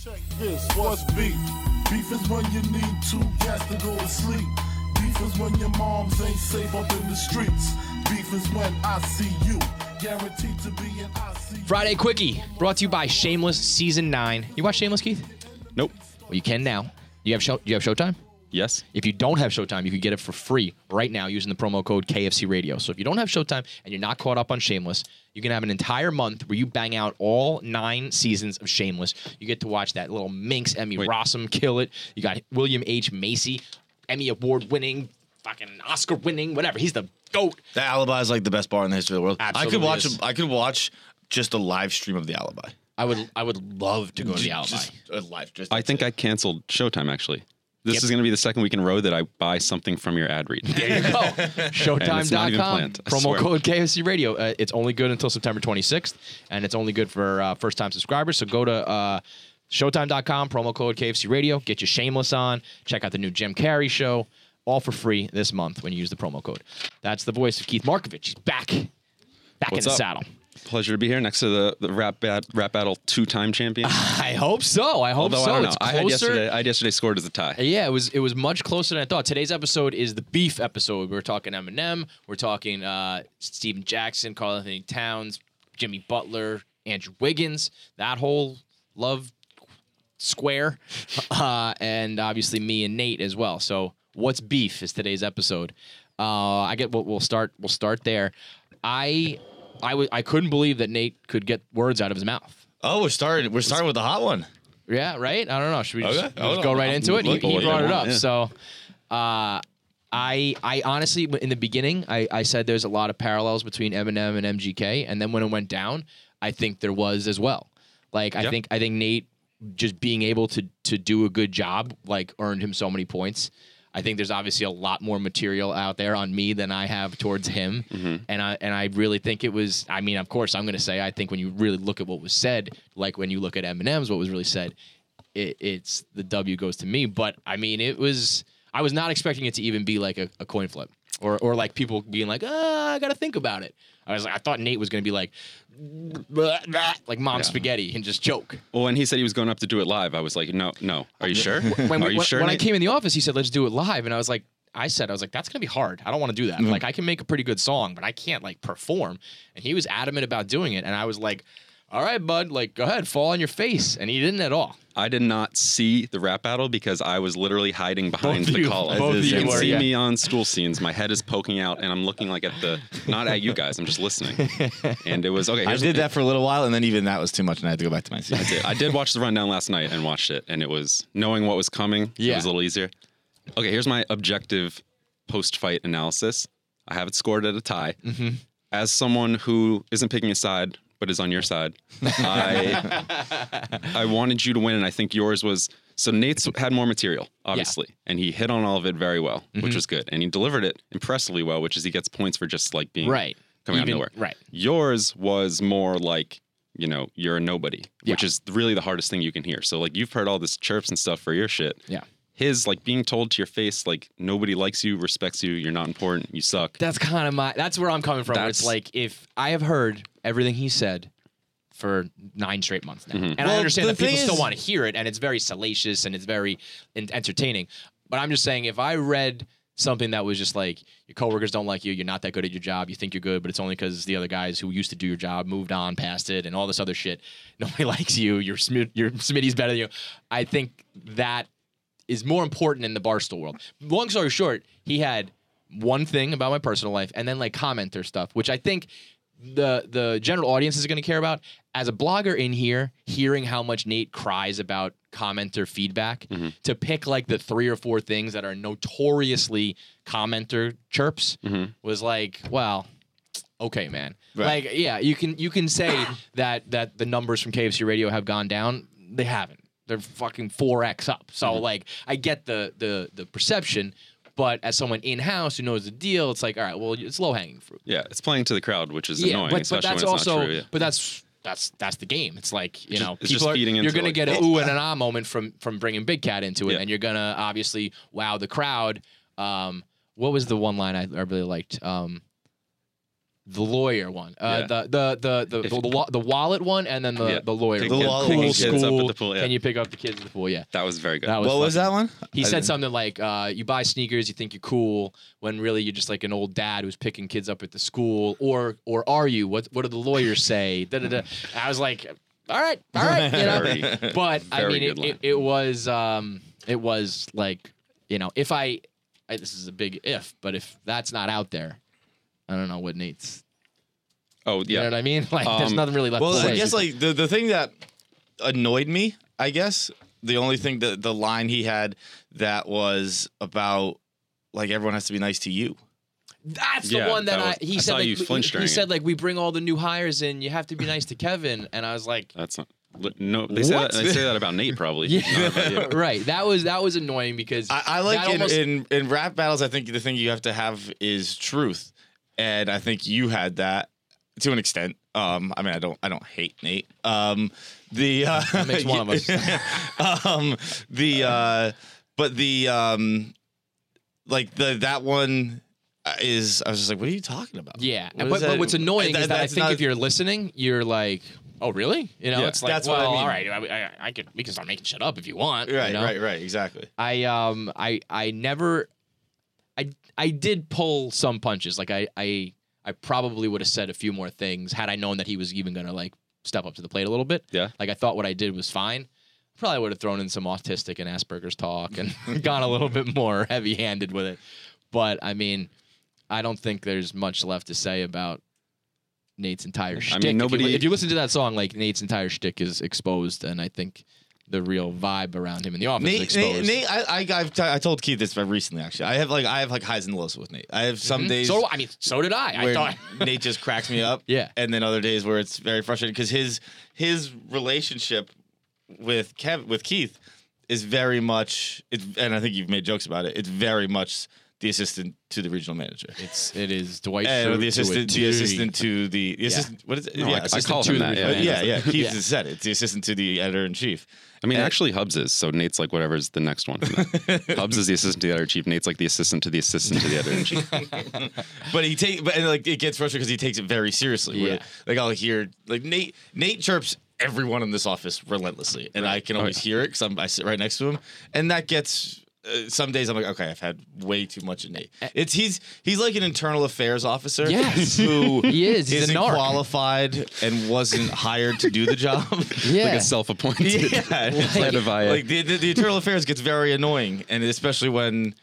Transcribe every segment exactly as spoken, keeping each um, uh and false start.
Check this, what's beef? Beef is when you need two cats to go to sleep. Beef is when your moms ain't safe up in the streets. Beef is when I see you, guaranteed to be an I C U. Friday Quickie, brought to you by Shameless Season nine. You watch Shameless, Keith? Nope. Well, you can now. You have show, you have Showtime? Yes. If you don't have Showtime, you can get it for free right now using the promo code K F C Radio. So if you don't have Showtime and you're not caught up on Shameless, you can have an entire month where you bang out all nine seasons of Shameless. You get to watch that little minx Emmy Wait. Rossum kill it. You got William H. Macy, Emmy Award winning, fucking Oscar winning, whatever. He's the GOAT. The Alibi is like the best bar in the history of the world. Absolutely I could watch. is. A, I could watch just a live stream of the Alibi. I would I would love to go to the Alibi. Just a live. Just I think I canceled Showtime, actually. This Yep. is going to be the second week in a row that I buy something from your ad read. There you go. Showtime it's not dot even com. planned, I Promo swear. code K F C Radio. Uh, it's only good until September twenty-sixth, and it's only good for uh, first-time subscribers. So go to uh, Showtime dot com, promo code K F C Radio. Get your Shameless on. Check out the new Jim Carrey show. All for free this month when you use the promo code. That's the voice of Keith Markovich. He's back. Back What's in the up? saddle. Pleasure to be here next to the, the rap, bat, rap battle two-time champion. I hope so. I hope Although so. I don't know. It's I had closer. yesterday. I had yesterday scored as a tie. Yeah, it was it was much closer than I thought. Today's episode is the beef episode. We're talking Eminem. We're talking uh, Steven Jackson, Karl Anthony Towns, Jimmy Butler, Andrew Wiggins. That whole love square, uh, and obviously me and Nate as well. So, what's beef is today's episode. Uh, I get. We'll, we'll start. We'll start there. I I w- I couldn't believe that Nate could get words out of his mouth. Oh, we're starting. We're starting with the hot one. Yeah, right? I don't know. Should we just, Okay. we'll just I go don't right know. into it? He, Look, he what brought you it want, up. yeah. So, uh, I I honestly, in the beginning, I, I said there's a lot of parallels between Eminem and M G K, and then when it went down, I think there was as well. Like I Yep. think I think Nate just being able to to do a good job like earned him so many points. I think there's obviously a lot more material out there on me than I have towards him, Mm-hmm. and I and I really think it was. I mean, of course, I'm going to say I think when you really look at what was said, like when you look at Eminem's, what was really said, it, it's the W goes to me. But I mean, it was. I was not expecting it to even be like a, a coin flip, or or like people being like, ah, I got to think about it. I was like, I thought Nate was going to be like, blah, blah, like mom spaghetti and just joke. Well, when he said he was going up to do it live, I was like, no, no. Are you sure? When, Are we- you when, sure? when I Nate? came in the office, he said, let's do it live. And I was like, I said, I was like, that's going to be hard. I don't want to do that. Like, I can make a pretty good song, but I can't, like, perform. And he was adamant about doing it. And I was like, all right, bud, like, go ahead, fall on your face. And he didn't at all. I did not see the rap battle because I was literally hiding behind Both the you- column. both of you you can were, see yeah. me on stool scenes. My head is poking out, and I'm looking like at the, not at you guys. I'm just listening. And it was okay. I here's did what- that for a little while, and then even that was too much, and I had to go back to my seat. I did. I did watch the rundown last night and watched it, and it was knowing what was coming. It Yeah. was a little easier. Okay, here's my objective post-fight analysis. I have it scored at a tie. Mm-hmm. As someone who isn't picking a side but is on your side, I I wanted you to win, and I think yours was. So Nate's had more material, obviously, and he hit on all of it very well, Mm-hmm. which was good, and he delivered it impressively well, which is he gets points for just like being Right. coming out Even- of nowhere. right. Yours was more like, you know, you're a nobody, which Yeah. is really the hardest thing you can hear. So like you've heard all this chirps and stuff for your shit. Yeah. His like being told to your face like nobody likes you, respects you, you're not important, you suck. That's kind of my, that's where I'm coming from. Where it's That's- like, if I have heard everything he said for nine straight months now. Mm-hmm. And I Well, understand the that people thing still is- want to hear it, and it's very salacious and it's very en- entertaining. But I'm just saying, if I read something that was just like, your coworkers don't like you, you're not that good at your job, you think you're good, but it's only because the other guys who used to do your job moved on past it and all this other shit, nobody likes you, your, Smi- your Smitty's better than you. I think that is more important in the Barstool world. Long story short, he had one thing about my personal life and then like commenter stuff, which I think the the general audience is going to care about. As a blogger in here, hearing how much Nate cries about commenter feedback, to pick like the three or four things that are notoriously commenter chirps was like, well, okay, man. Right. Like, yeah, you can you can say that that the numbers from K F C Radio have gone down. They haven't. They're fucking four X up. So like, I get the the the perception. But as someone in-house who knows the deal, it's like, all right, well, it's low-hanging fruit. Yeah, it's playing to the crowd, which is Yeah, annoying, but, especially but that's when it's also, not true. Yeah. but that's that's that's the game. It's like, you Just- know, it's people just are, feeding you're into, gonna like, get an oh. ooh and an ah moment from from bringing Big Cat into it, Yeah. and you're gonna obviously wow the crowd. Um, what was the one line I, I really liked? Um, The lawyer one, uh, Yeah. the the the the, If- the, wa- the wallet one, and then the, Yeah. the lawyer. Take one. the wallet one. Cool Kids up at school. the pool, yeah. Can you pick up the kids at the pool? Yeah, That was very good. that was. What was fucking- that one? He I said didn't- something like, uh, "You buy sneakers, you think you're cool, when really you're just like an old dad who's picking kids up at the school, or or are you? What what do the lawyers say?" Da, da, da. I was like, "All right, all right," you know. Very- But I very mean, it, good line. it, it was um, it was like, you know, if I, I, this is a big if, but if that's not out there, I don't know what Nate's. Oh You yeah. know what I mean? Like, there's Um, nothing really left Well, to say. I guess like the the thing that annoyed me, I guess the only thing that the line he had that was about like everyone has to be nice to you. That's the Yeah, one that, that I was- he I said. saw Like, you he- flinch he during said it. like we bring all the new hires in. You have to be nice to Kevin, and I was like, That's not. No, they say What? that. They say that about Nate probably. yeah, Not about you. right. That was that was annoying because I, I like that in, almost- in in rap battles. I think the thing you have to have is truth, and I think you had that to an extent. Um, I mean, I don't I don't hate Nate. Um, the uh, That makes one of us. um, the uh, but the um, like the that one is. I was just like, what are you talking about? Yeah, What but, is but that? what's annoying That- is that I that's think not- if you're listening, you're like, oh really? You know, Yeah, it's like, that's well, what I mean. all right, I, I, I could we can start making shit up if you want. Right, you know? right, right. Exactly. I um I I never I I did pull some punches. Like I I I probably would have said a few more things had I known that he was even gonna like step up to the plate a little bit. Yeah. Like I thought what I did was fine. Probably would have thrown in some autistic and Asperger's talk and gone a little bit more heavy handed with it. But I mean, I don't think there's much left to say about Nate's entire shtick. mean, If you- nobody- If you, listen to that song, like Nate's entire shtick is exposed, and I think the real vibe around him in the office is Nate, exposed. Nate, Nate, I, I, I've t- I told Keith this very recently. Actually, I have like I have like highs and lows with Nate. I have some Mhm. days So I mean, so did I. I where thought. Nate just cracks me up. Yeah. and then other days where it's very frustrating because his his relationship with Kev with Keith is very much. It's and I think you've made jokes about it. It's very much the assistant to the regional manager. It's it is Dwight And Schrute the to a assistant, the T. assistant to the, the assistant. What is it? No, yeah, I- I assistant call to him the that, regional- yeah, yeah, yeah. yeah. Keith Yeah. has said it. It's the assistant to the editor in chief. I mean, And- actually, Hubs is. So Nate's like whatever's the next one. From that. Hubs is the assistant to the editor in chief. Nate's like the assistant to the assistant to the editor in chief. But he take, but and like it gets frustrating because he takes it very seriously. where, Yeah. Like I'll hear like Nate. Nate chirps everyone in this office relentlessly, and I can always hear it because I sit right next to him, and that gets. Uh, some days I'm like, okay, I've had way too much of Nate. It's he's he's like an internal affairs officer. Yes. who He is. He's a isn't narc. qualified and wasn't hired to do the job. Yeah. Like a self-appointed Yeah, head of I A. like the, the, the internal affairs gets very annoying, and especially when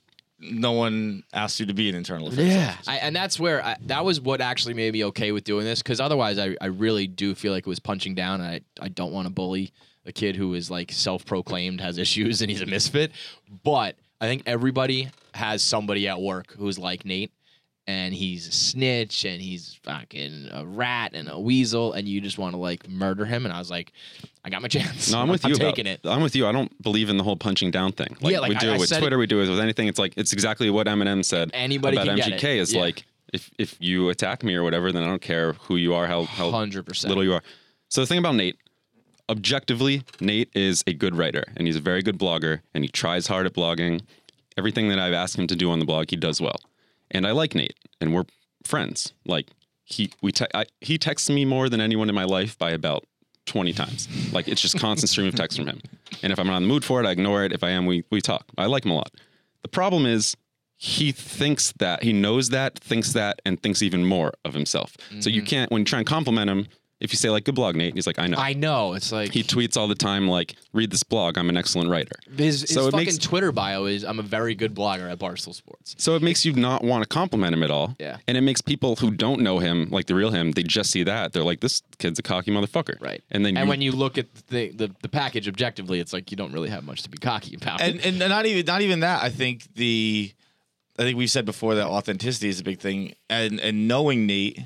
no one asks you to be an internal affairs. Yeah, officer. I, and that's where I, that was what actually made me okay with doing this because otherwise I, I really do feel like it was punching down and I, I don't want to bully a kid who is like self-proclaimed has issues and he's a misfit, but I think everybody has somebody at work who's like Nate and he's a snitch and he's fucking a rat and a weasel and you just want to like murder him and I was like I got my chance. No, I'm with I'm you. about- taking it. I'm with you. I don't believe in the whole punching down thing. Like, Yeah, like, we do I- I it with said it- Twitter, we do it with anything. It's like it's exactly what Eminem said Anybody about can M get G K. it. Is Yeah. like if if you attack me or whatever, then I don't care who you are, how how one hundred percent. little you are. So the thing about Nate, objectively, Nate is a good writer and he's a very good blogger and he tries hard at blogging. Everything that I've asked him to do on the blog, he does well. And I like Nate and we're friends. Like he we te- I, he texts me more than anyone in my life by about twenty times. Like it's just constant stream of text from him. And if I'm not in the mood for it, I ignore it. If I am, we we talk. I like him a lot. The problem is he thinks that, he knows that, thinks that, and thinks even more of himself. So you can't, when you try and compliment him, if you say like, good blog, Nate, he's like, I know. I know. It's like He tweets all the time like, read this blog, I'm an excellent writer. his, his So it fucking makes- Twitter bio is I'm a very good blogger at Barstool Sports. So it makes you not want to compliment him at all. Yeah. And it makes people who don't know him, like the real him, they just see that. They're like, this kid's a cocky motherfucker. Right. And then and you, when you look at the, the the package objectively, it's like you don't really have much to be cocky about. and and not even not even that. I think the I think we've said before that authenticity is a big thing, and and knowing Nate,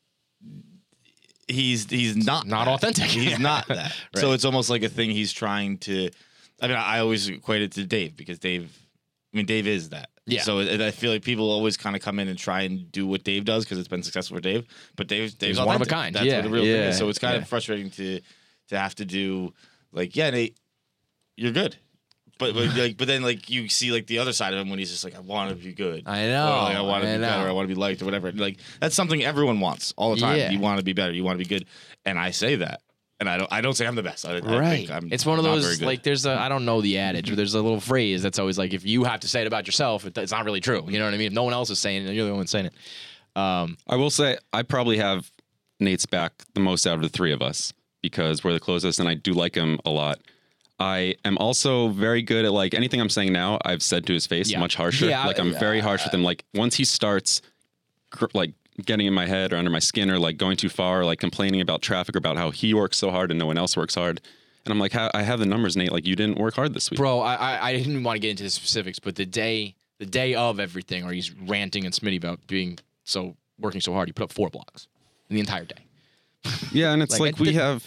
he's he's not Not that. authentic. He's not that. So it's almost like a thing he's trying to. I mean, I always equate it to Dave because Dave. I mean, Dave is that. Yeah. So it, I feel like people always kind of come in and try and do what Dave does because it's been successful for Dave. But Dave, Dave's one of a authentic. kind. That's Yeah, what the real thing yeah, is. So it's kind yeah. of frustrating to to have to do like, yeah, Nate, you're good. But, but like, but then like you see like the other side of him when he's just like, I want to be good. I know. Or, like, I want to I be better. know. I want to be liked or whatever. Like that's something everyone wants all the time. Yeah. You want to be better. You want to be good. And I say that, and I don't. I don't say I'm the best. I, I Right. think I'm It's one of not very those good. like there's a I don't know the adage, but there's a little phrase that's always like if you have to say it about yourself, it, it's not really true. You know what I mean? If no one else is saying it, you're the only one saying it. Um, I will say I probably have Nate's back the most out of the three of us because we're the closest, and I do like him a lot. I am also very good at like anything I'm saying now, I've said to his face Yeah. much harsher. Yeah, like I'm very harsh with him. Like once he starts cr- like getting in my head or under my skin or like going too far, or, like complaining about traffic or about how he works so hard and no one else works hard. And I'm like, I have the numbers, Nate. Like you didn't work hard this week. bro, I, I I didn't want to get into the specifics, but the day the day of everything, or he's ranting and Smitty about being so working so hard, he put up four blocks in the entire day. Yeah, and it's Like, like, I we did- have.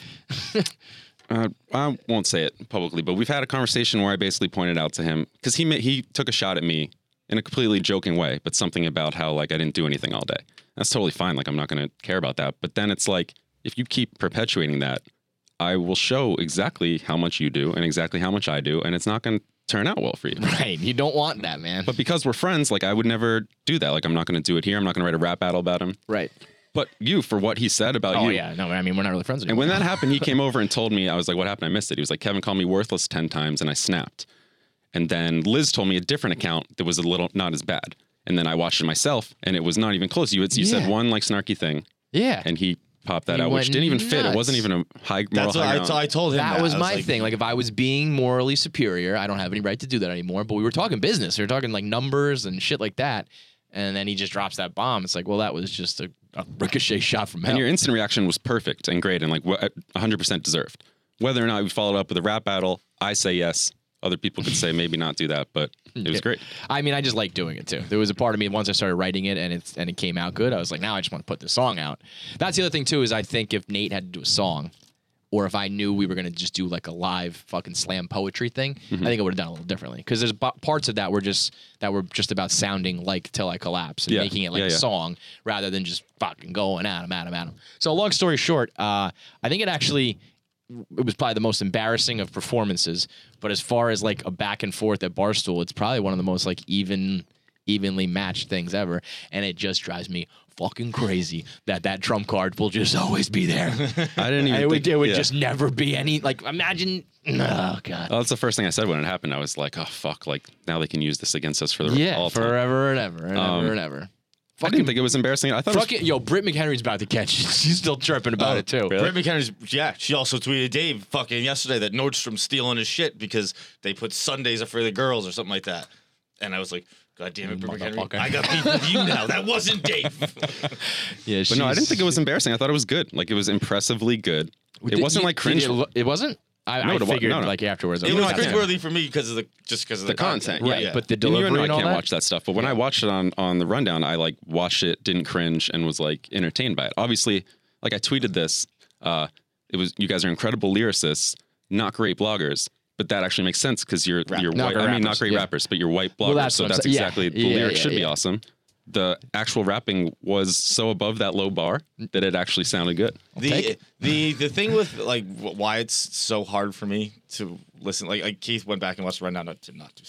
Uh, I won't say it publicly, but we've had a conversation where I basically pointed out to him because he ma- he took a shot at me in a completely joking way, but something about how like I didn't do anything all day. That's totally fine. Like I'm not going to care about that. But then it's like if you keep perpetuating that, I will show exactly how much you do and exactly how much I do, and it's not going to turn out well for you. Right. You don't want that, man. But because we're friends, like I would never do that. Like I'm not going to do it here. I'm not going to write a rap battle about him. Right. But you, for what he said about Oh you, yeah. No, I mean we're not really friends and anymore. when that happened, he came over and told me, I was like, what happened? I missed it. He was like, Kevin called me worthless ten times and I snapped. And then Liz told me a different account that was a little not as bad. And then I watched it myself and it was not even close. You had, you Yeah. said one like snarky thing yeah. and he popped that He out, went which didn't even fit. It nuts. wasn't even a high moral That's what high I, ground. t- I told him. That That was I my like, thing. Like if I was being morally superior, I don't have any right to do that anymore. But we were talking business. We were talking like numbers and shit like that. And then he just drops that bomb. It's like, well, that was just a, a ricochet shot from hell. And your instant reaction was perfect and great and like one hundred percent deserved. Whether or not we followed up with a rap battle, I say yes. Other people could say maybe not do that, but it was great. I mean, I just like doing it too. There was a part of me once I started writing it and it's and it came out good. I was like, now I just want to put the song out. That's the other thing too. Is I think if Nate had to do a song, or if I knew we were gonna just do like a live fucking slam poetry thing, Mm-hmm. I think I would have done it a little differently. Because there's b- parts of that were just that were just about sounding like Till I Collapse and Yeah. making it like Yeah, a yeah. song rather than just fucking going at him, at him, at him. So long story short, uh, I think it actually. It was probably the most embarrassing of performances, but as far as like a back and forth at Barstool, it's probably one of the most like even, evenly matched things ever, and it just drives me fucking crazy that that trump card will just always be there. I didn't even And it would, think, it would yeah. just never be any like. Imagine, oh god, Oh, that's the first thing I said when it happened. I was like, oh fuck, like now they can use this against us for the yeah, all time. forever and ever and Um, ever and ever. I didn't think it was embarrassing. I thought it was Fucking yo, Britt McHenry's about to catch. She's still chirping about Oh, it too. Britt McHenry's, yeah, she also tweeted Dave fucking yesterday that Nordstrom's stealing his shit because they put Sundays are for the girls or something like that. And I was like, God damn it, Britt McHenry. Motherfucker. I got beef with you now. That wasn't Dave. Yeah, But no, I didn't think it was embarrassing. I thought it was good. Like it was impressively good. It Did wasn't you- like cringe. It, lo- it wasn't. I, No, I it wa- figured no, no. like afterwards. I It was was like, content. cringeworthy for me because of the just because of the, The content, content. right? yeah. But the And you delivery know I and all can't that. watch that stuff. But when I watched it on on the rundown, I like watched it, didn't cringe, and was like entertained by it. Obviously, like I tweeted this. Uh, it was you guys are incredible lyricists, not great bloggers. But that actually makes sense because you're you're Not white. great I mean, not rappers, great yeah. rappers, but you're white bloggers. Well, that's so what I'm that's saying. Yeah. exactly the Yeah, lyrics yeah, should be yeah. awesome. The actual rapping was so above that low bar that it actually sounded good. The take the the thing with like wh- why it's so hard for me to listen, like, like Keith went back and watched the rundown. Not to not do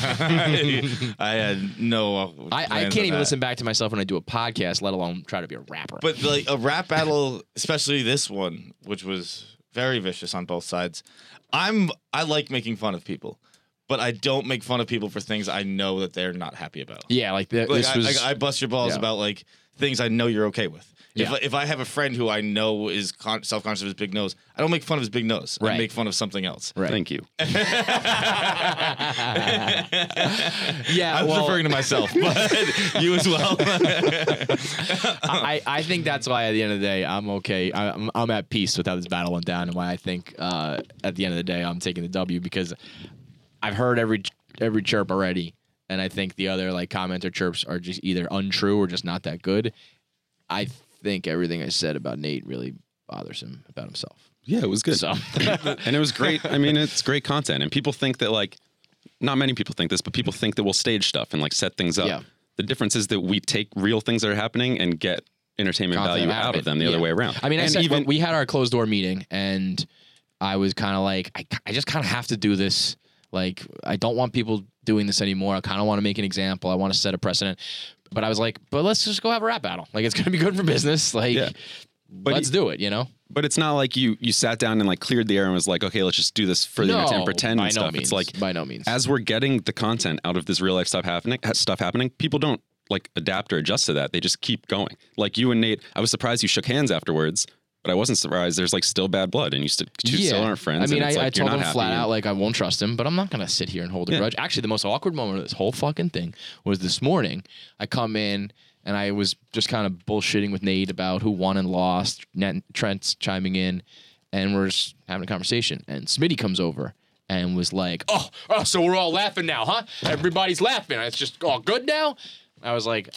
something. I had no. Uh, I, I plans can't of even that. listen back to myself when I do a podcast, let alone try to be a rapper. But like a rap battle, especially this one, which was very vicious on both sides. I'm I like making fun of people, but I don't make fun of people for things I know that they're not happy about. yeah, like, the, Like this I, was. I, I bust your balls yeah. about like things I know you're okay with. If, Yeah. if I have a friend who I know is con- self-conscious of his big nose, I don't make fun of his big nose. I Right. make fun of something else. right. Thank you. Yeah, I'm well, referring to myself, but you as well. I, I think that's why at the end of the day I'm okay. I, I'm I'm at peace with how this battle went down, and why I think uh, at the end of the day I'm taking the W because I've heard every every chirp already, and I think the other like commenter chirps are just either untrue or just not that good. I think everything I said about Nate really bothers him about himself. Yeah, it was good. So And it was great. I mean, it's great content. And people think that, like, not many people think this, but people think that we'll stage stuff and, like, set things up. Yeah. The difference is that we take real things that are happening and get entertainment content value out it. of them the Yeah. other way around. I mean, I and said even when we had our closed door meeting, and I was kind of like, I, I just kind of have to do this Like, I don't want people doing this anymore. I kind of want to make an example. I want to set a precedent. But I was like, but let's just go have a rap battle. Like, it's going to be good for business. Like, Yeah. But let's he- do it, you know? But it's not like you you sat down and like cleared the air and was like, okay, let's just do this for the No, entertainment, pretend by and no stuff. means. It's like By no means. as we're getting the content out of this real life stuff happening, stuff happening, people don't like adapt or adjust to that. They just keep going. Like you and Nate, I was surprised you shook hands afterwards, but I wasn't surprised. There's like still bad blood, and you still, you still aren't friends. I mean, and it's I, like I you're told not him flat happy out, and- like, I won't trust him, but I'm not going to sit here and hold a Yeah. grudge. Actually, the most awkward moment of this whole fucking thing was this morning. I come in and I was just kind of bullshitting with Nate about who won and lost. Net- Trent's chiming in, and we're just having a conversation. And Smitty comes over and was like, oh, oh, so we're all laughing now, huh? Everybody's laughing. It's just all good now? I was like,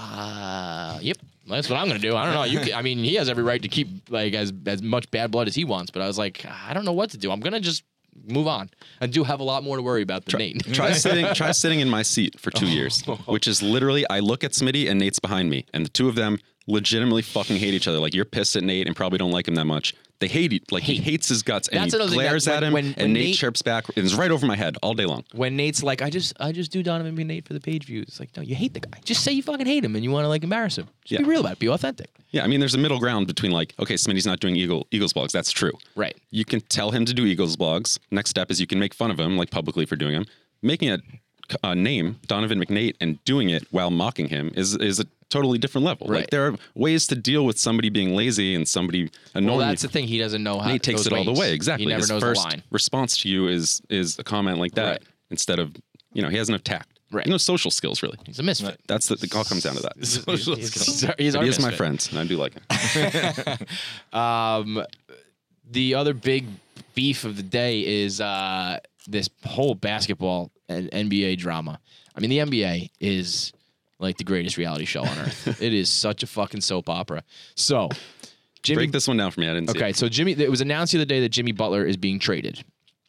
uh, yep. That's what I'm gonna do. I don't know. You, can, I mean, he has every right to keep like as as much bad blood as he wants. But I was like, I don't know what to do. I'm gonna just move on. I do have a lot more to worry about than Nate. Try sitting try sitting in my seat for two years, which is literally I look at Smitty and Nate's behind me, and the two of them legitimately fucking hate each other. Like you're pissed at Nate and probably don't like him that much. They hate it. Like he hates his guts and That's he another thing that glares when- at him when- and when Nate, Nate- chirps back and it's right over my head all day long. When Nate's like, I just I just do Donovan being Nate for the page views. It's like, no, you hate the guy. Just say you fucking hate him and you want to like embarrass him. Just be Yeah. real about it. Be authentic. Yeah, I mean there's a middle ground between like, okay, Smitty's not doing Eagle Eagles blogs. That's true. Right. You can tell him to do Eagles blogs. Next step is you can make fun of him like publicly for doing them. Making a, a name, Donovan McNate, and doing it while mocking him is is a totally different level. Right. Like there are ways to deal with somebody being lazy and somebody annoying. Well, you. that's the thing. He doesn't know how. Nate takes those it all the ways. way. Exactly. He never His knows first the line. response to you is is a comment like that Right. instead of, you know, he has no tact. Right. No social skills really. He's a misfit. That's the, it all comes down to that. Social He's, skills. he's, he's But our he is my misfit. friend, and I do like him. Um, the other big beef of the day is uh, this whole basketball and N B A drama. I mean, the N B A is like the greatest reality show on earth. It is such a fucking soap opera. So, Jimmy. Break this one down for me. I didn't see Okay, it. so Jimmy, it was announced the other day that Jimmy Butler is being traded.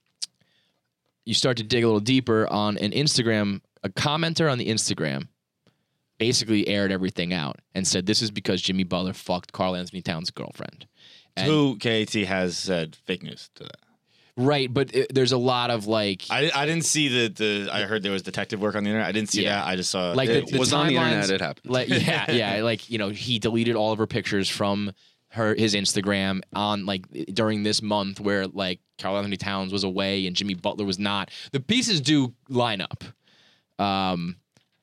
You start to dig a little deeper on an Instagram, a commenter on the Instagram basically aired everything out and said this is because Jimmy Butler fucked Karl Anthony Towns' girlfriend. And- Who K A T has said fake news to that. Right, but it, there's a lot of like, I, I didn't see the, the I heard there was detective work on the internet. I didn't see Yeah. that. I just saw like It the, the was on the timelines- internet, it happened. Like, yeah, yeah, like you know, he deleted all of her pictures from her his Instagram on like during this month where like Karl Anthony Towns was away and Jimmy Butler was not. The pieces do line up. Um,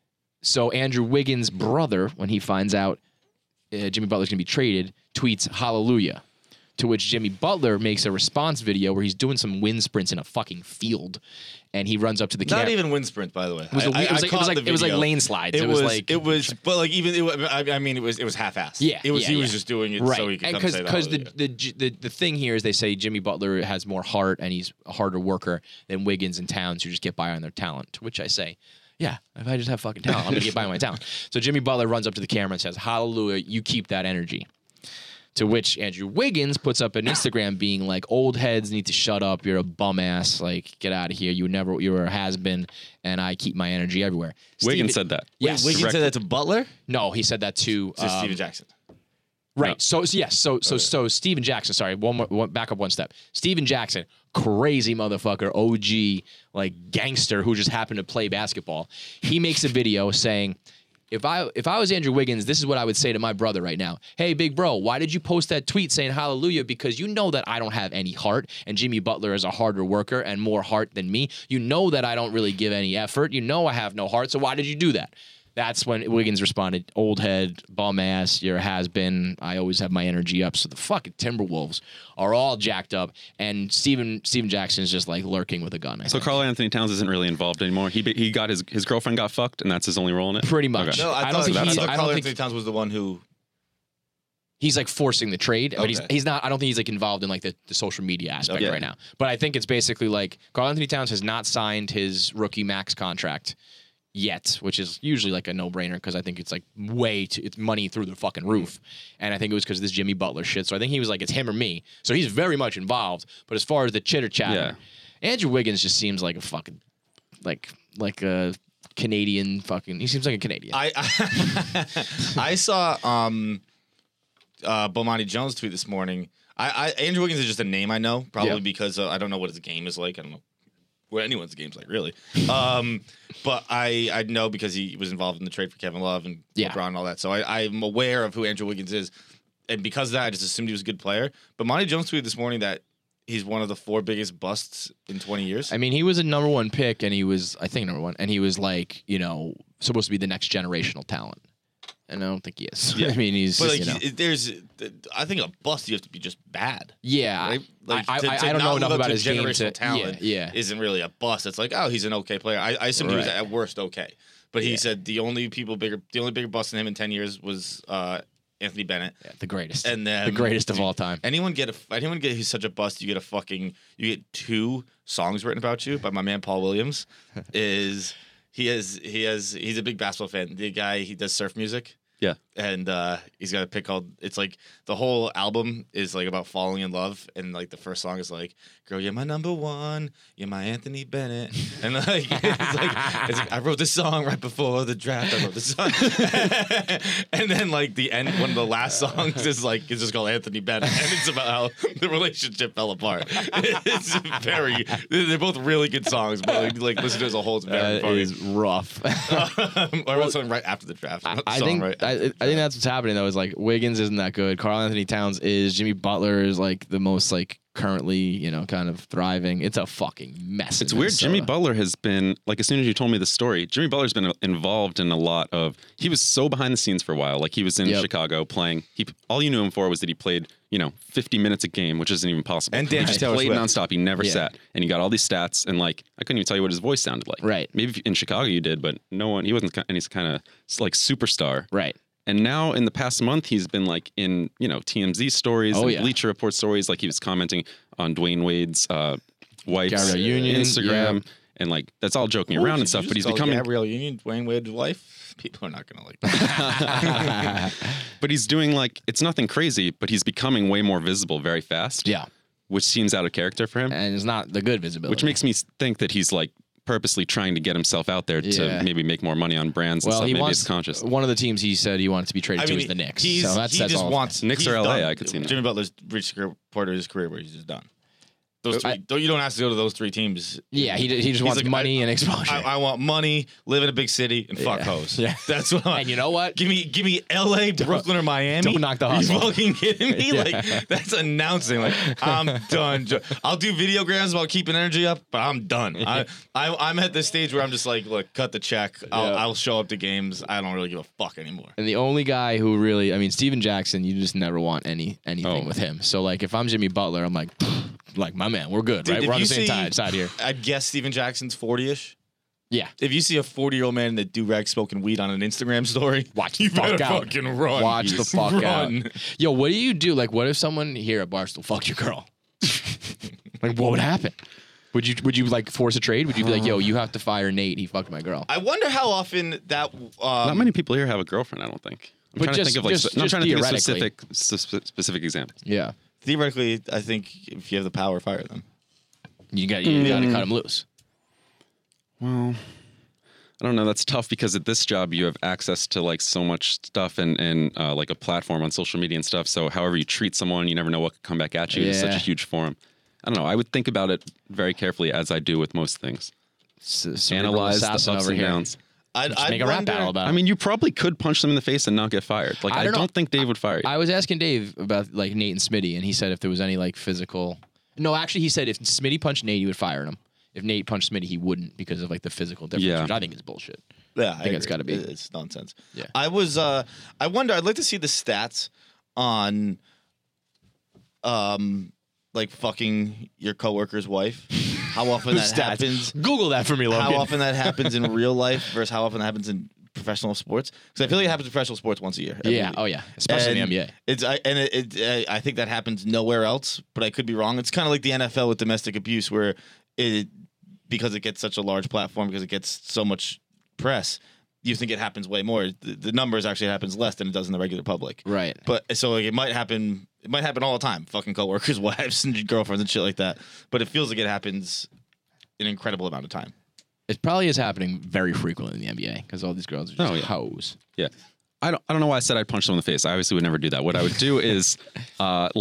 so Andrew Wiggins' brother, when he finds out uh, Jimmy Butler's gonna be traded, tweets "Hallelujah." To which Jimmy Butler makes a response video where he's doing some wind sprints in a fucking field, and he runs up to the Not camera. even wind sprint, by the way. It was, a- I- it was I like, it caught was like, the it was like video. lane slides. It, It, was, was like it was, but like even it, wa- I, I mean, it was it was half-assed. Yeah, it was. yeah, he was yeah. just doing it right. so he could and come because say because the, hallelujah. the G- the the thing here is they say Jimmy Butler has more heart and he's a harder worker than Wiggins and Towns who just get by on their talent. To which I say, yeah, if I just have fucking talent, I'm gonna get by on my talent. So Jimmy Butler runs up to the camera and says, "Hallelujah, you keep that energy." To which Andrew Wiggins puts up an Instagram being like, "Old heads need to shut up. You're a bum ass. Like, get out of here. You were never. You were a has been, and I keep my energy everywhere." Wiggins Steven- said that. Yes. Wiggins Direct- said that to Butler, No, he said that to, to um, Steven Jackson. Right. No. So, so yes. So so so Steven Jackson. Sorry. One more. One, back up one step. Steven Jackson, crazy motherfucker, O G, like gangster who just happened to play basketball. He makes a video saying, If I if I was Andrew Wiggins, this is what I would say to my brother right now. Hey, big bro, why did you post that tweet saying hallelujah? Because you know that I don't have any heart, and Jimmy Butler is a harder worker and more heart than me. You know that I don't really give any effort. You know I have no heart, so why did you do that? That's when Wiggins responded, old head, bum ass, you're a has-been. I always have my energy up. So the fucking Timberwolves are all jacked up, and Steven Steven Jackson is just like lurking with a gun. I So think. Karl Anthony Towns isn't really involved anymore. He he got his his girlfriend got fucked, and that's his only role in it. Pretty much. Okay. No, I, I don't thought, think I he's- thought I don't Karl think- Anthony Towns was the one who. He's like forcing the trade, but he's Okay. he's not. I don't think he's like involved in like the, the social media aspect Okay. right now. But I think it's basically like Karl Anthony Towns has not signed his rookie max contract yet, which is usually like a no brainer because I think it's like way too, it's money through the fucking roof. And I think it was because of this Jimmy Butler shit. So I think he was like, it's him or me. So he's very much involved. But as far as the chitter chatter, Andrew Wiggins just seems like a fucking like like a Canadian fucking. He seems like a Canadian. I I, I saw um, uh, Bomani Jones tweet this morning. I, I Andrew Wiggins is just a name I know, probably Yeah. because uh, I don't know what his game is like. I don't know what anyone's game's like, really. Um, but I I know because he was involved in the trade for Kevin Love and Yeah. LeBron and all that. So I, I'm aware of who Andrew Wiggins is. And because of that, I just assumed he was a good player. But Monty Jones tweeted this morning that he's one of the four biggest busts in twenty years. I mean, he was a number one pick, and he was, I think, number one, and he was like, you know, supposed to be the next generational talent. And I don't think he is. Yeah. I mean, he's but just, like, you know. he- there's, I think a bust you have to be just bad. Yeah, Right? Like, I, I, to- I to don't not know live enough up about to his game generational to talent. Yeah, yeah. Isn't really a bust. It's like, oh, he's an okay player. I, I assumed he was Right. at worst okay. But he Yeah. said the only people bigger, the only bigger bust than him in ten years was uh, Anthony Bennett. Yeah, the greatest, And then the greatest of all time. Anyone get a anyone get who's such a bust? You get a fucking you get two songs written about you by my man Paul Williams. Is he has he has he's a big basketball fan. The guy he does surf music. Yeah. And uh, he's got a pick called. It's like the whole album is like about falling in love, and like the first song is like, "Girl, you're my number one, you're my Anthony Bennett," and like it's like, it's like I wrote this song right before the draft. I wrote this song, and then like the end, one of the last songs is like it's just called Anthony Bennett, and it's about how the relationship fell apart. It's very. They're both really good songs, but like, like listen to it as a whole, it's very That funny. is rough. I wrote something right after the draft. I, Song, I think right I, I think that's what's happening though. Is like Wiggins isn't that good. Karl Anthony Towns is. Jimmy Butler is like the most like currently you know kind of thriving. It's a fucking mess. It's in weird. Jimmy Minnesota. Butler has been like as soon as you told me the story, Jimmy Butler's been involved in a lot of. He was so behind the scenes for a while. Like he was in Yep. Chicago playing. He all you knew him for was that he played you know fifty minutes a game, which isn't even possible. And he danced just Taylor played Swift. nonstop. He never Yeah. sat, and he got all these stats. And like I couldn't even tell you what his voice sounded like. Right. Maybe in Chicago you did, but no one. He wasn't any kind of like superstar. Right. And now in the past month, he's been like in, you know, T M Z stories Oh, and yeah. Bleacher Report stories. Like he was commenting on Dwayne Wade's uh, wife's Gabrielle Union, Instagram. yeah. And like, that's all joking Ooh, around did and stuff. you But just he's call becoming, Gabrielle Union, Dwayne Wade's wife. People are not gonna like that. but he's doing like, it's nothing crazy, but he's becoming way more visible very fast. Yeah, Which seems out of character for him. and it's not the good visibility. Which makes me think that he's like purposely trying to get himself out there Yeah. to maybe make more money on brands and well, stuff. he Maybe wants it's conscious. one of the teams he said he wanted to be traded I to mean, is the Knicks. he's, so that's he that's just all. wants Knicks he's or L A, done. I could see that. Jimmy Butler's reached a part of his career where he's just done. Those three, I- though you don't have to go to those three teams. Yeah, he he just He's wants like, money I- and exposure. I, I want money, live in a big city, and fuck Yeah. hoes. Yeah. That's what I want. and you know what? Give me, give me L A, Brooklyn, or Miami. don't knock the Are you hustle. fucking kidding me? Yeah. Like that's announcing. Like I'm done. Jo- I'll do videograms about keeping energy up, but I'm done. I, I, I'm at this stage where I'm just like, look, cut the check. I'll, Yeah. I'll show up to games. I don't really give a fuck anymore. And the only guy who really, I mean, Steven Jackson, you just never want any anything Oh. with him. So like, if I'm Jimmy Butler, I'm like, like my man, we're good, Dude, right? if We're on you the same see- side, side here. I'd guess Steven Jackson's forty-ish. Yeah. If you see a forty-year-old man that do rag smoking weed on an Instagram story, Watch the you fuck better out. fucking run. Watch the fuck Run. out. Yo, what do you do? Like, what if someone here at Barstool fucked your girl? Like, what would happen? Would you would you like force a trade? Would you be like, yo, you have to fire Nate? He fucked my girl. I wonder how often that. Um, Not many people here have a girlfriend, I don't think. I'm But trying just- to think of like, just- spe- no, I'm just trying to think of theoretically. specific, spe- specific examples. Yeah. Theoretically, I think if you have the power, fire them. You got you got to cut him loose. Well, I don't know. That's tough because at this job you have access to like so much stuff and and uh, like a platform on social media and stuff. So however you treat someone, you never know what could come back at you. It's such Yeah. a huge forum. I don't know. I would think about it very carefully as I do with most things. S- cerebral Analyze the ups assassin over and here. downs. I'd, Just I'd make a rap wonder- battle about it. I mean, you probably could punch them in the face and not get fired. Like I I don't don't, know. think Dave would fire you. I was asking Dave about like Nate and Smitty, and he said if there was any like physical. No, actually, he said if Smitty punched Nate, he would fire him. If Nate punched Smitty, he wouldn't because of like the physical difference, Yeah. which I think is bullshit. Yeah, I think it's agree. gotta be. It- It's nonsense. Yeah. I was. Uh, I wonder. I'd like to see the stats on, um, like fucking your coworker's wife. How often that Stats. happens? Google that for me, Logan. How often that happens in real life versus how often that happens in professional sports? Because I feel like it happens in professional sports once a year. every Yeah. week. Oh yeah. Especially And in the N B A. It's I, and it, it, I think that happens nowhere else, but I could be wrong. It's kind of like the N F L with domestic abuse, where it because it gets such a large platform, because it gets so much press, you think it happens way more. The, the numbers actually happens less than it does in the regular public. Right. But so like, it might happen. It might happen all the time. Fucking coworkers, wives, and girlfriends, and shit like that. But it feels like it happens an incredible amount of time. It probably is happening very frequently in the N B A because all these girls are just Oh, yeah. hoes. Yeah. I don't I don't know why I said I'd punch them in the face. I obviously would never do that. What I would do is uh, like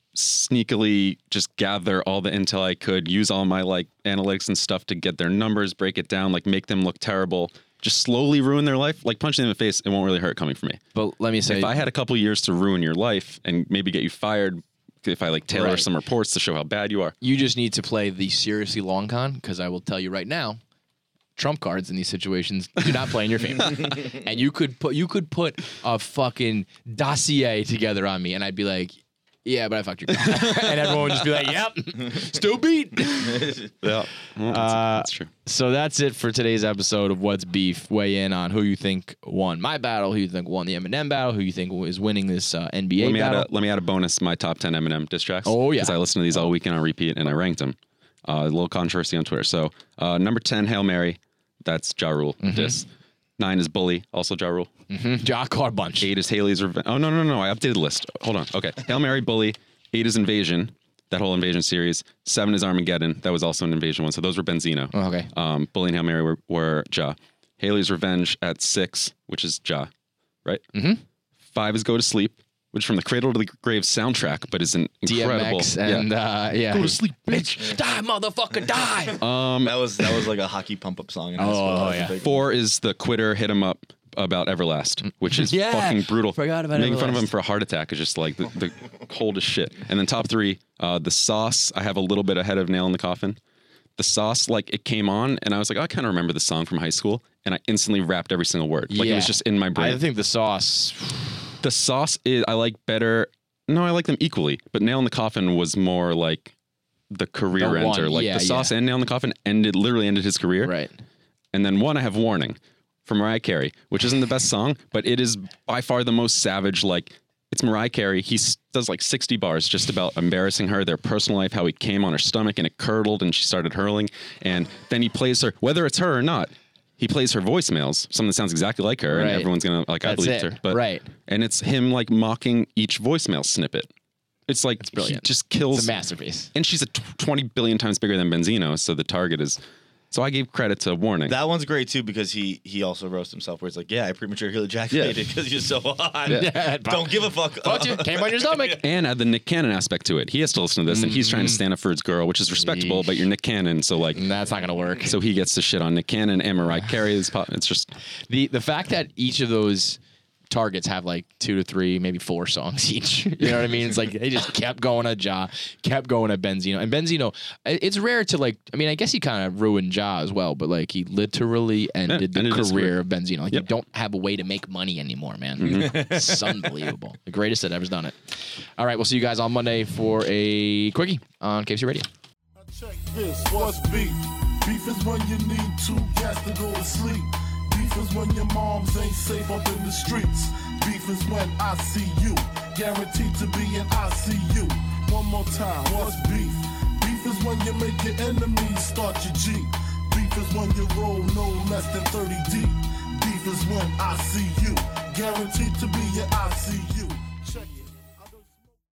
sneakily just gather all the intel I could, use all my like analytics and stuff to get their numbers, break it down, like make them look terrible, just slowly ruin their life. Like punching them in the face, it won't really hurt coming from me. But let me say, If I had a couple years to ruin your life and maybe get you fired, if I like tailor Right. some reports to show how bad you are. you just need to play the seriously long con, because I will tell you right now, trump cards in these situations do not play in your favor. And you could put you could put a fucking dossier together on me, and I'd be like, yeah, but I fucked your car. And everyone would just be like, yep, still beat. Yeah, well, that's, Uh, that's true. So that's it for today's episode of What's Beef. Weigh in on who you think won my battle, who you think won the Eminem battle, who you think is winning this uh, N B A Let me, add battle. a, let me add a bonus, my top ten Eminem diss tracks. Oh, yeah. Because I listened to these all weekend on repeat and I ranked them. Uh, a little controversy on Twitter. So uh, number ten, Hail Mary. That's Ja Rule Mm-hmm. diss. Nine is Bully, also Ja Rule. Mm-hmm. Ja Car Bunch. Eight is Haley's Revenge. Oh, no, no, no. I updated the list. Hold on. Okay. Hail Mary, Bully. Eight is Invasion. That whole Invasion series. Seven is Armageddon. That was also an Invasion one. So those were Benzino. Oh, okay. Um, Bully and Hail Mary were, were Ja. Haley's Revenge at six, which is Ja. Right? Mm-hmm. Five is Go to Sleep, which is from the Cradle to the Grave soundtrack, but is an incredible. D M X and yeah. uh, yeah. Go to sleep, bitch. Die, motherfucker, die. That was that was like a hockey pump up song. In high Oh, school. That was a yeah. big- Four is the Quitter Hit 'Em Up about Everlast, which is Yeah, fucking brutal. forgot about Making fun of Everlast. him for a heart attack is just like the, the coldest shit. And then top three, uh, the Sauce. I have a little bit ahead of Nail in the Coffin. The Sauce, like it came on, and I was like, oh, I kind of remember the song from high school, and I instantly rapped every single word. Like it Yeah. was just in my brain. I think the sauce. The Sauce is I like better. No, I like them equally, but Nail in the Coffin was more like the career The one, ender. Like yeah, the Sauce yeah. and Nail in the Coffin ended literally ended his career. Right. And then one, I have Warning from Mariah Carey, which isn't the best song, but it is by far the most savage. Like, it's Mariah Carey. He s- does like sixty bars just about embarrassing her, their personal life, how he came on her stomach and it curdled and she started hurling. And then he plays her, whether it's her or not, he plays her voicemails, something that sounds exactly like her. Right. And everyone's going to, like, I That's believe it. her. But, Right. And it's him like mocking each voicemail snippet. It's like, he brilliant. just kills. It's a masterpiece. And she's a t- twenty billion times bigger than Benzino. So the target is, so I gave credit to Warning. That one's great too because he he also roasts himself where he's like, yeah, I prematurely ejaculated because you're so hot. Yeah. Don't give a fuck. Fuck you. Came on your stomach. And add the Nick Cannon aspect to it. He has to listen to this, and he's trying to stand up for his girl, which is respectable. Yeesh. But you're Nick Cannon, so like, That's not gonna work. so he gets to shit on Nick Cannon and Mariah Carey. It's pop- It's just The the fact that each of those targets have like two to three, maybe four songs each. You know what I mean? It's like they just kept going at Ja, kept going at Benzino. And Benzino, I- it's rare to like, I mean, I guess he kind of ruined Ja as well, but like he literally ended ended the his career career. of Benzino. Like Yep. you don't have a way to make money anymore, man. Mm-hmm. It's unbelievable. The greatest that ever's done it. All right, we'll see you guys on Monday for a quickie on K F C Radio. Check this, what's beef? Beef is when you need two cats to go to sleep. Beef is when your moms ain't safe up in the streets. Beef is when I see you, guaranteed to be in I C U. One more time, what's beef? Beef is when you make your enemies start your Jeep. Beef is when you roll no less than thirty deep. Beef is when I see you, guaranteed to be in I C U.